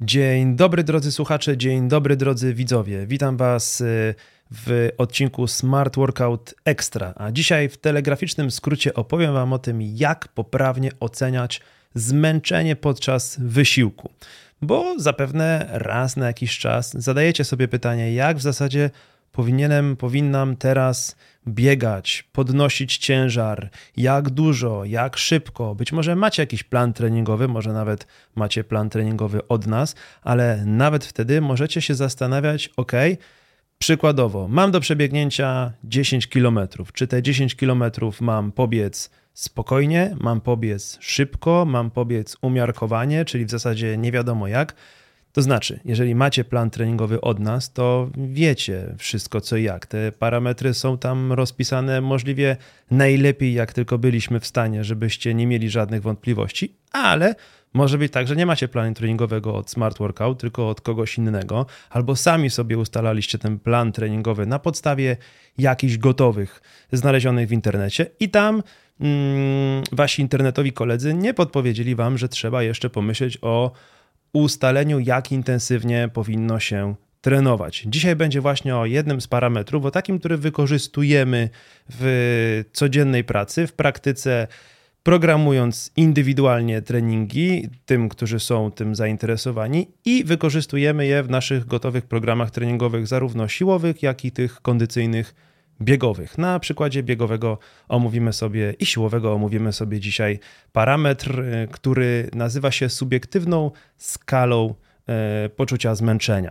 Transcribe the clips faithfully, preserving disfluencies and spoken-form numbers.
Dzień dobry drodzy słuchacze, dzień dobry drodzy widzowie. Witam Was w odcinku Smart Workout Extra, a dzisiaj w telegraficznym skrócie opowiem Wam o tym, jak poprawnie oceniać zmęczenie podczas wysiłku. Bo zapewne raz na jakiś czas zadajecie sobie pytanie, jak w zasadzie powinienem, powinnam teraz biegać, podnosić ciężar, jak dużo, jak szybko. Być może macie jakiś plan treningowy, może nawet macie plan treningowy od nas, ale nawet wtedy możecie się zastanawiać, ok, przykładowo, mam do przebiegnięcia dziesięć kilometrów. Czy te dziesięć kilometrów mam pobiec spokojnie, mam pobiec szybko, mam pobiec umiarkowanie, czyli w zasadzie nie wiadomo jak. To znaczy, jeżeli macie plan treningowy od nas, to wiecie wszystko co i jak. Te parametry są tam rozpisane możliwie najlepiej, jak tylko byliśmy w stanie, żebyście nie mieli żadnych wątpliwości, ale może być tak, że nie macie planu treningowego od Smart Workout, tylko od kogoś innego, albo sami sobie ustalaliście ten plan treningowy na podstawie jakichś gotowych, znalezionych w internecie i tam mm, wasi internetowi koledzy nie podpowiedzieli wam, że trzeba jeszcze pomyśleć o ustaleniu, jak intensywnie powinno się trenować. Dzisiaj będzie właśnie o jednym z parametrów, o takim, który wykorzystujemy w codziennej pracy, w praktyce, programując indywidualnie treningi tym, którzy są tym zainteresowani i wykorzystujemy je w naszych gotowych programach treningowych, zarówno siłowych, jak i tych kondycyjnych, biegowych. Na przykładzie biegowego omówimy sobie i siłowego omówimy sobie dzisiaj parametr, który nazywa się subiektywną skalą e, poczucia zmęczenia.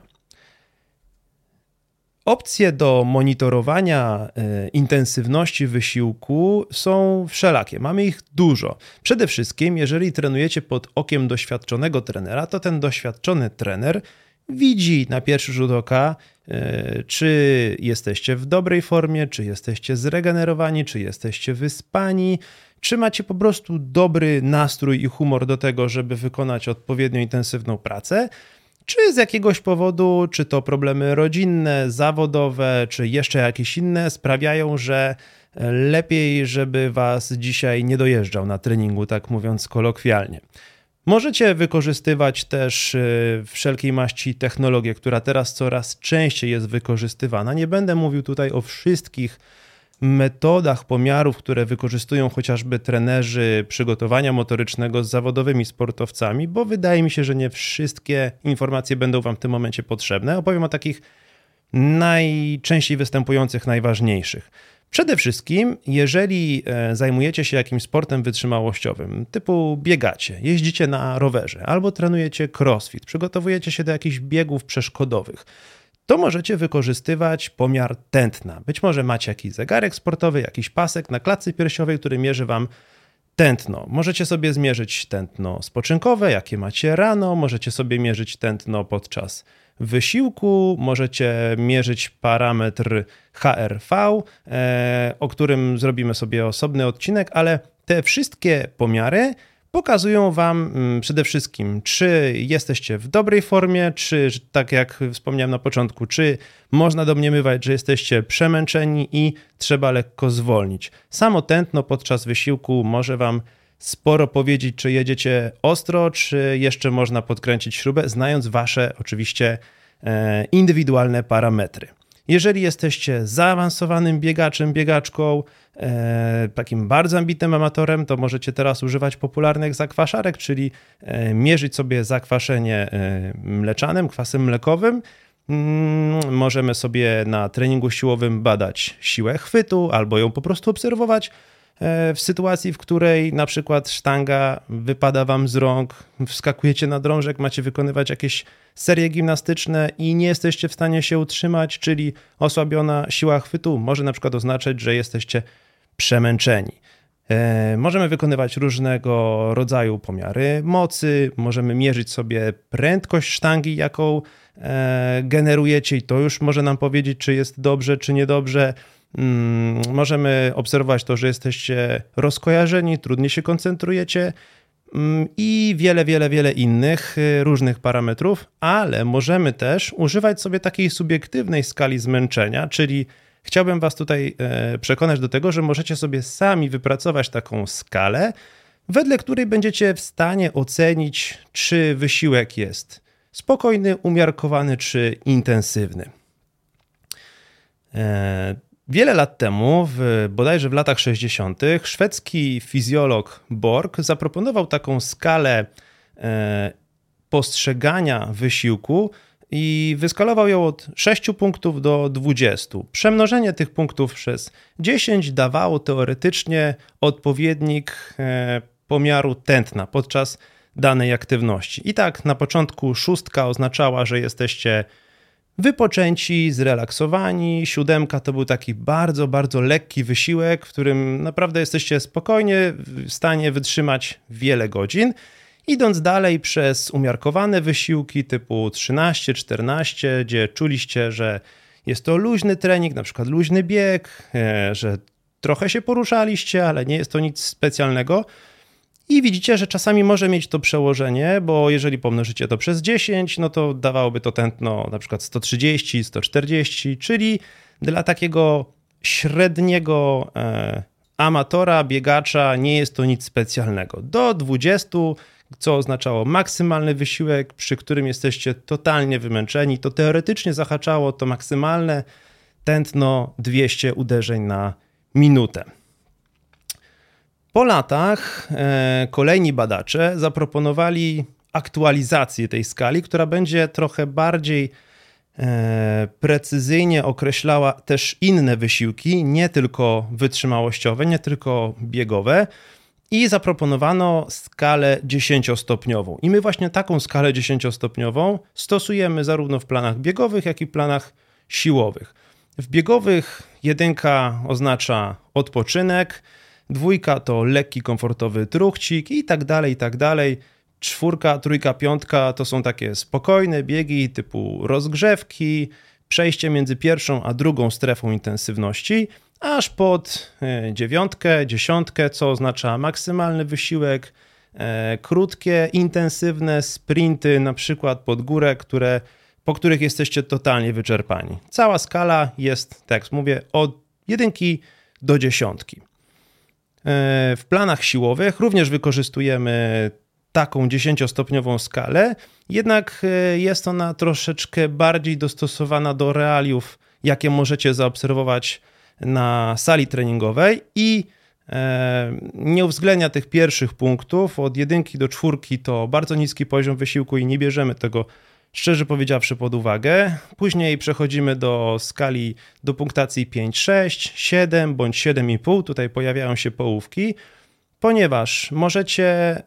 Opcje do monitorowania e, intensywności wysiłku są wszelakie. Mamy ich dużo. Przede wszystkim, jeżeli trenujecie pod okiem doświadczonego trenera, to ten doświadczony trener widzi na pierwszy rzut oka, czy jesteście w dobrej formie, czy jesteście zregenerowani, czy jesteście wyspani, czy macie po prostu dobry nastrój i humor do tego, żeby wykonać odpowiednio intensywną pracę, czy z jakiegoś powodu, czy to problemy rodzinne, zawodowe, czy jeszcze jakieś inne sprawiają, że lepiej, żeby was dzisiaj nie dojeżdżał na treningu, tak mówiąc kolokwialnie. Możecie wykorzystywać też wszelkiej maści technologię, która teraz coraz częściej jest wykorzystywana. Nie będę mówił tutaj o wszystkich metodach pomiarów, które wykorzystują chociażby trenerzy przygotowania motorycznego z zawodowymi sportowcami, bo wydaje mi się, że nie wszystkie informacje będą wam w tym momencie potrzebne. Opowiem o takich najczęściej występujących, najważniejszych. Przede wszystkim, jeżeli zajmujecie się jakimś sportem wytrzymałościowym, typu biegacie, jeździcie na rowerze albo trenujecie crossfit, przygotowujecie się do jakichś biegów przeszkodowych, to możecie wykorzystywać pomiar tętna. Być może macie jakiś zegarek sportowy, jakiś pasek na klatce piersiowej, który mierzy wam tętno. Możecie sobie zmierzyć tętno spoczynkowe, jakie macie rano, możecie sobie mierzyć tętno podczas wysiłku, możecie mierzyć parametr H R V, o którym zrobimy sobie osobny odcinek, ale te wszystkie pomiary pokazują wam przede wszystkim, czy jesteście w dobrej formie, czy tak jak wspomniałem na początku, czy można domniemywać, że jesteście przemęczeni i trzeba lekko zwolnić. Samo tętno podczas wysiłku może wam sporo powiedzieć, czy jedziecie ostro, czy jeszcze można podkręcić śrubę, znając wasze oczywiście indywidualne parametry. Jeżeli jesteście zaawansowanym biegaczem, biegaczką, e, takim bardzo ambitnym amatorem, to możecie teraz używać popularnych zakwaszarek, czyli e, mierzyć sobie zakwaszenie e, mleczanym, kwasem mlekowym. Mm, możemy sobie na treningu siłowym badać siłę chwytu albo ją po prostu obserwować w sytuacji, w której na przykład sztanga wypada wam z rąk, wskakujecie na drążek, macie wykonywać jakieś serie gimnastyczne i nie jesteście w stanie się utrzymać, czyli osłabiona siła chwytu może na przykład oznaczać, że jesteście przemęczeni. Możemy wykonywać różnego rodzaju pomiary mocy, możemy mierzyć sobie prędkość sztangi, jaką generujecie i to już może nam powiedzieć, czy jest dobrze, czy niedobrze. Możemy obserwować to, że jesteście rozkojarzeni, trudniej się koncentrujecie i wiele, wiele, wiele innych różnych parametrów, ale możemy też używać sobie takiej subiektywnej skali zmęczenia, czyli chciałbym was tutaj przekonać do tego, że możecie sobie sami wypracować taką skalę, wedle której będziecie w stanie ocenić, czy wysiłek jest spokojny, umiarkowany czy intensywny. Wiele lat temu, w, bodajże w latach sześćdziesiątych, szwedzki fizjolog Borg zaproponował taką skalę postrzegania wysiłku i wyskalował ją od sześciu punktów do dwudziestu. Przemnożenie tych punktów przez dziesięć dawało teoretycznie odpowiednik pomiaru tętna podczas danej aktywności. I tak na początku szóstka oznaczała, że jesteście wypoczęci, zrelaksowani. Siódemka to był taki bardzo, bardzo lekki wysiłek, w którym naprawdę jesteście spokojnie w stanie wytrzymać wiele godzin. Idąc dalej przez umiarkowane wysiłki typu trzynaście, czternaście, gdzie czuliście, że jest to luźny trening, na przykład luźny bieg, że trochę się poruszaliście, ale nie jest to nic specjalnego. I widzicie, że czasami może mieć to przełożenie, bo jeżeli pomnożycie to przez dziesięć, no to dawałoby to tętno na przykład sto trzydzieści, sto czterdzieści, czyli dla takiego średniego e, amatora, biegacza nie jest to nic specjalnego. Do dwudziestu, co oznaczało maksymalny wysiłek, przy którym jesteście totalnie wymęczeni, to teoretycznie zahaczało to maksymalne tętno dwieście uderzeń na minutę. Po latach e, kolejni badacze zaproponowali aktualizację tej skali, która będzie trochę bardziej e, precyzyjnie określała też inne wysiłki, nie tylko wytrzymałościowe, nie tylko biegowe, i zaproponowano skalę dziesięciostopniową. I my właśnie taką skalę dziesięciostopniową stosujemy zarówno w planach biegowych, jak i w planach siłowych. W biegowych jedynka oznacza odpoczynek, dwójka to lekki, komfortowy truchcik i tak dalej, i tak dalej. Czwórka, trójka, piątka to są takie spokojne biegi typu rozgrzewki, przejście między pierwszą a drugą strefą intensywności, aż pod dziewiątkę, dziesiątkę, co oznacza maksymalny wysiłek, e, krótkie, intensywne sprinty, na przykład pod górę, które, po których jesteście totalnie wyczerpani. Cała skala jest, tak jak mówię, od jedynki do dziesiątki. W planach siłowych również wykorzystujemy taką dziesięciostopniową skalę, jednak jest ona troszeczkę bardziej dostosowana do realiów, jakie możecie zaobserwować na sali treningowej i nie uwzględnia tych pierwszych punktów. Od jedynki do czwórki to bardzo niski poziom wysiłku i nie bierzemy tego, szczerze powiedziawszy, pod uwagę. Później przechodzimy do skali, do punktacji pięć, sześć, siedem bądź siedem i pół. Tutaj pojawiają się połówki, ponieważ możecie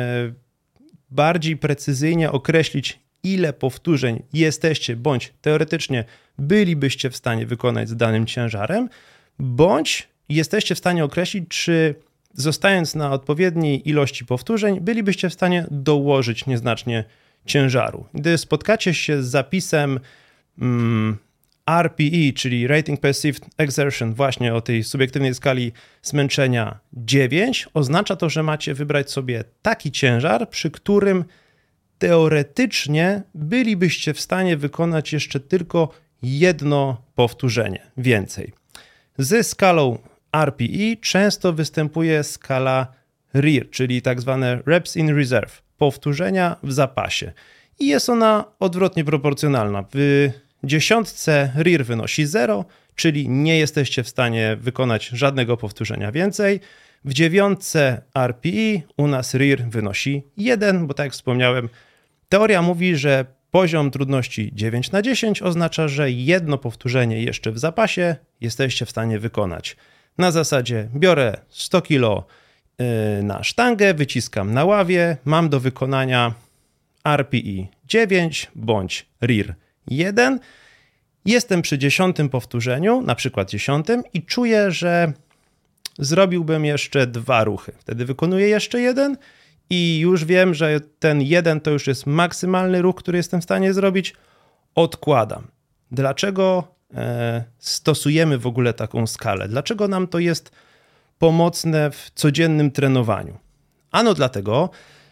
bardziej precyzyjnie określić, ile powtórzeń jesteście, bądź teoretycznie bylibyście w stanie wykonać z danym ciężarem, bądź jesteście w stanie określić, czy zostając na odpowiedniej ilości powtórzeń, bylibyście w stanie dołożyć nieznacznie ciężaru. Gdy spotkacie się z zapisem mm, R P E, czyli Rating Perceived Exertion, właśnie o tej subiektywnej skali zmęczenia dziewięć, oznacza to, że macie wybrać sobie taki ciężar, przy którym teoretycznie bylibyście w stanie wykonać jeszcze tylko jedno powtórzenie, więcej. Z skalą R P E często występuje skala R I R, czyli tak zwane Reps in Reserve, powtórzenia w zapasie. I jest ona odwrotnie proporcjonalna. W dziesiątce R I R wynosi zero, czyli nie jesteście w stanie wykonać żadnego powtórzenia więcej. W dziewiątce R P E u nas R I R wynosi jeden, bo tak jak wspomniałem, teoria mówi, że poziom trudności dziewięć na dziesięć oznacza, że jedno powtórzenie jeszcze w zapasie jesteście w stanie wykonać. Na zasadzie biorę sto kilo na sztangę, wyciskam na ławie, mam do wykonania R P E dziewięć bądź R I R jeden. Jestem przy dziesiątym powtórzeniu, na przykład dziesiątym, i czuję, że zrobiłbym jeszcze dwa ruchy. Wtedy wykonuję jeszcze jeden i już wiem, że ten jeden to już jest maksymalny ruch, który jestem w stanie zrobić. Odkładam. Dlaczego e, stosujemy w ogóle taką skalę? Dlaczego nam to jest pomocne w codziennym trenowaniu? Ano dlatego,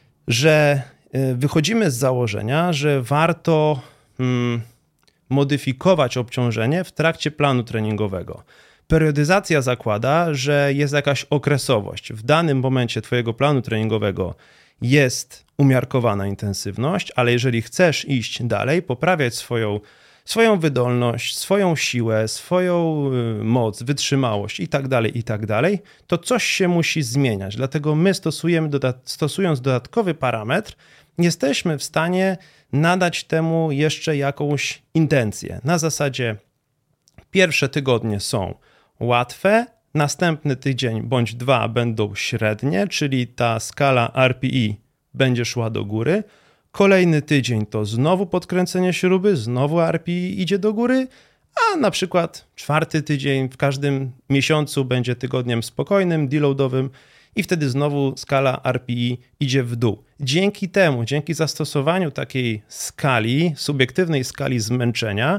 że wychodzimy z założenia, że warto hmm, modyfikować obciążenie w trakcie planu treningowego. Periodyzacja zakłada, że jest jakaś okresowość. W danym momencie twojego planu treningowego jest umiarkowana intensywność, ale jeżeli chcesz iść dalej, poprawiać swoją, swoją wydolność, swoją siłę, swoją moc, wytrzymałość i tak dalej, i tak dalej, to coś się musi zmieniać. Dlatego my stosujemy, stosując dodatkowy parametr, jesteśmy w stanie nadać temu jeszcze jakąś intencję. Na zasadzie pierwsze tygodnie są łatwe, następny tydzień bądź dwa będą średnie, czyli ta skala R P E będzie szła do góry. Kolejny tydzień to znowu podkręcenie śruby, znowu R P E idzie do góry, a na przykład czwarty tydzień w każdym miesiącu będzie tygodniem spokojnym, deloadowym i wtedy znowu skala R P E idzie w dół. Dzięki temu, dzięki zastosowaniu takiej skali, subiektywnej skali zmęczenia,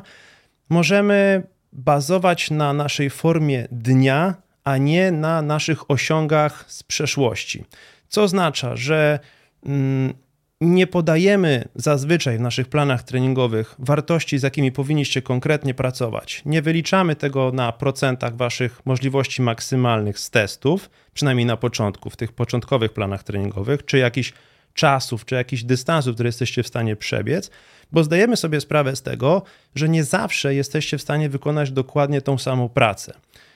możemy bazować na naszej formie dnia, a nie na naszych osiągach z przeszłości. Co oznacza, że mm, nie podajemy zazwyczaj w naszych planach treningowych wartości, z jakimi powinniście konkretnie pracować. Nie wyliczamy tego na procentach waszych możliwości maksymalnych z testów, przynajmniej na początku, w tych początkowych planach treningowych, czy jakichś czasów, czy jakichś dystansów, które jesteście w stanie przebiec, bo zdajemy sobie sprawę z tego, że nie zawsze jesteście w stanie wykonać dokładnie tą samą pracę.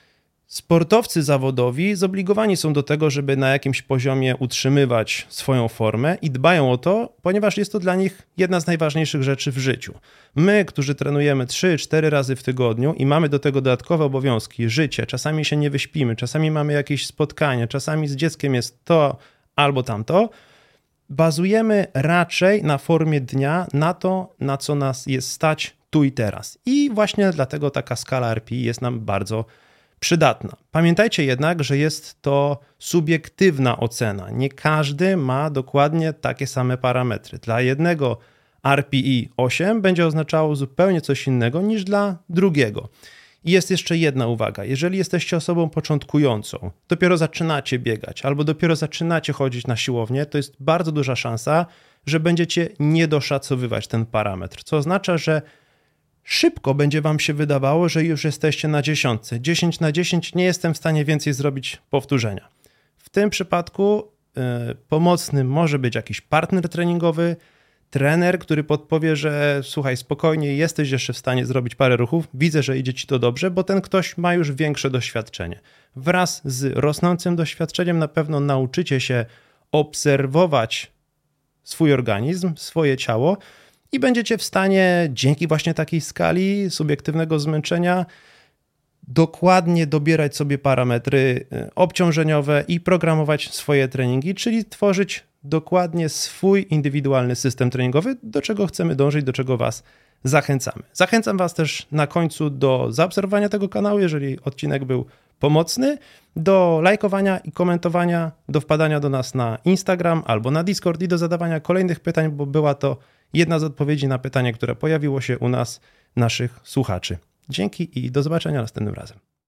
Sportowcy zawodowi zobligowani są do tego, żeby na jakimś poziomie utrzymywać swoją formę i dbają o to, ponieważ jest to dla nich jedna z najważniejszych rzeczy w życiu. My, którzy trenujemy trzy cztery razy w tygodniu i mamy do tego dodatkowe obowiązki, życie, czasami się nie wyśpimy, czasami mamy jakieś spotkanie, czasami z dzieckiem jest to albo tamto, bazujemy raczej na formie dnia, na to, na co nas jest stać tu i teraz. I właśnie dlatego taka skala R P E jest nam bardzo przydatna. Pamiętajcie jednak, że jest to subiektywna ocena. Nie każdy ma dokładnie takie same parametry. Dla jednego R P E osiem będzie oznaczało zupełnie coś innego niż dla drugiego. I jest jeszcze jedna uwaga. Jeżeli jesteście osobą początkującą, dopiero zaczynacie biegać albo dopiero zaczynacie chodzić na siłownię, to jest bardzo duża szansa, że będziecie niedoszacowywać ten parametr, co oznacza, że szybko będzie wam się wydawało, że już jesteście na dziesiątce. dziesięć na dziesięć nie jestem w stanie więcej zrobić powtórzenia. W tym przypadku yy, pomocny może być jakiś partner treningowy, trener, który podpowie, że słuchaj, spokojnie, jesteś jeszcze w stanie zrobić parę ruchów, widzę, że idzie ci to dobrze, bo ten ktoś ma już większe doświadczenie. Wraz z rosnącym doświadczeniem na pewno nauczycie się obserwować swój organizm, swoje ciało i będziecie w stanie dzięki właśnie takiej skali subiektywnego zmęczenia dokładnie dobierać sobie parametry obciążeniowe i programować swoje treningi, czyli tworzyć dokładnie swój indywidualny system treningowy, do czego chcemy dążyć, do czego was zachęcamy. Zachęcam was też na końcu do zaobserwowania tego kanału, jeżeli odcinek był pomocny, do lajkowania i komentowania, do wpadania do nas na Instagram albo na Discord i do zadawania kolejnych pytań, bo była to jedna z odpowiedzi na pytanie, które pojawiło się u nas, naszych słuchaczy. Dzięki i do zobaczenia następnym razem.